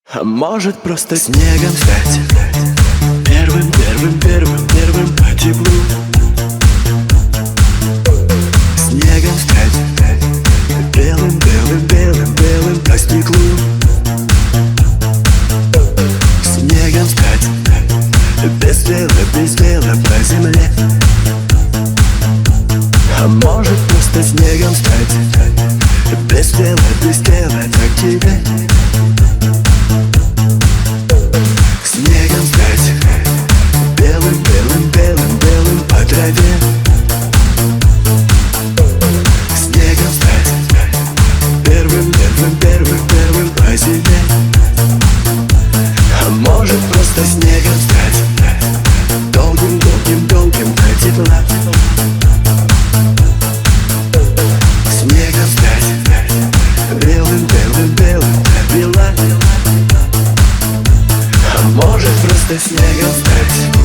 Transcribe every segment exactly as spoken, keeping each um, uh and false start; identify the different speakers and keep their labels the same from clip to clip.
Speaker 1: А может просто снегом стать Первым, первым, первым, первым по теплу. Снегом стать Белым, белым, белым, белым по стеклу. Снегом стать Без дела, без дела по земле. А может просто снегом стать Без дела, без дела так тебе. Снегом стать Белым, белым, белым, белым по траве. Снегом стать Первым, первым, первым, первым по земле. А может просто снегом стать Долгим, долгим, долгим до тепла. Снегом стать Белым, белым, белым до бела. А может просто снегом стать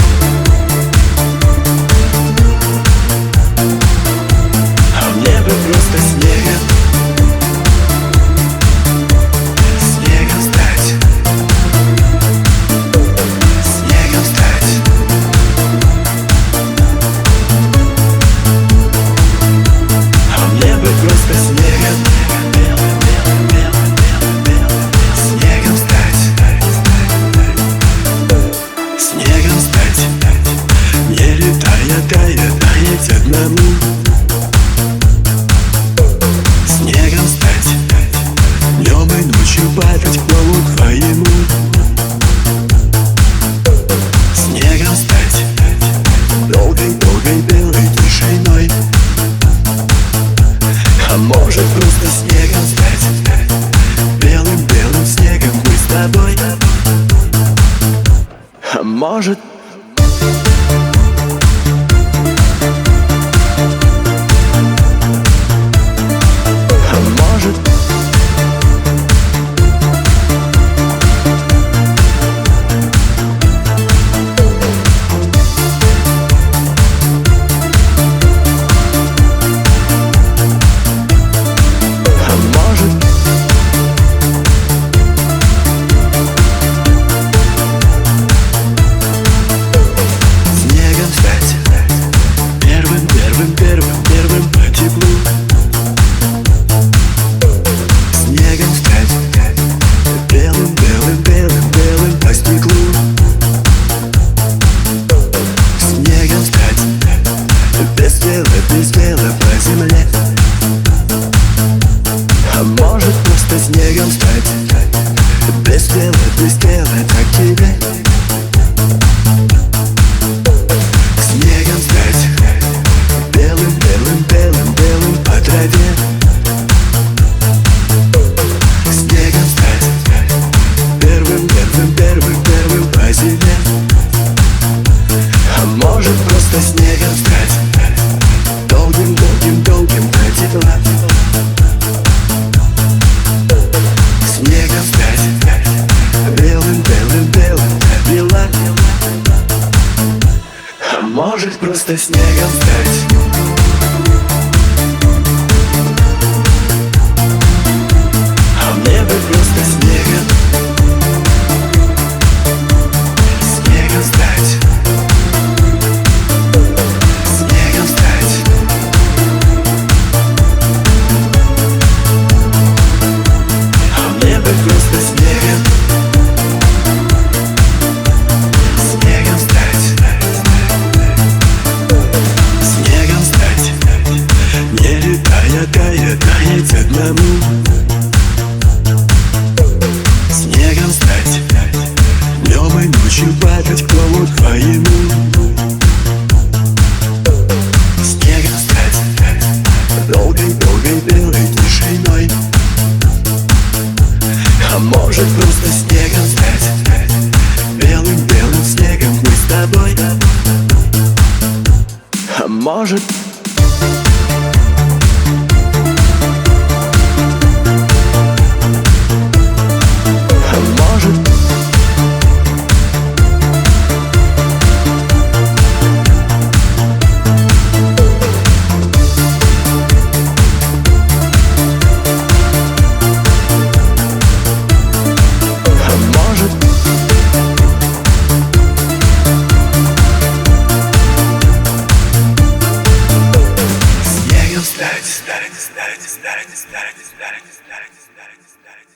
Speaker 1: А мне бы просто снегом Снегом стать Снегом стать А мне бы просто снегом Белым, белым, белым, белым, белым Снегом стать Снегом стать Не летая, тая, таять одному. Снегом стать Днем и ночью падать к полу твоему. Снегом стать Долгой, долгой белой тишиной. А может просто снегом стать Белым, белым снегом мы с тобой. А может А может А может Снегом стать Первым, первым, первым, первым по теплу. Снегом стать Белым, белым, белым, белым по стеклу. Снегом стать Без дела, без дела по земле. А может просто снегом стать Без дела, без дела так тебе. Снегом стать Белым, белым, белым, белым по траве. Снегом стать Первым, первым, первым, первым по земле. А может просто снегом стать Долгим, долгим, долгим до тепла. Снегом стать Белым, белым, белым до бела. А может просто снегом стать А мне бы просто снегом Снегом стать Снегом стать А мне бы просто снегом Снегом стать Снегом стать Не летая, тая, таять одному. Снегом стать Днем и ночью падать к полу твоему. Снегом стать Долгой, долгой белой тишиной. А может просто снегом стать Белым, белым снегом мы с тобой. А может А может спереди, спереди, спереди, спереди, спереди, спереди, спереди, спереди.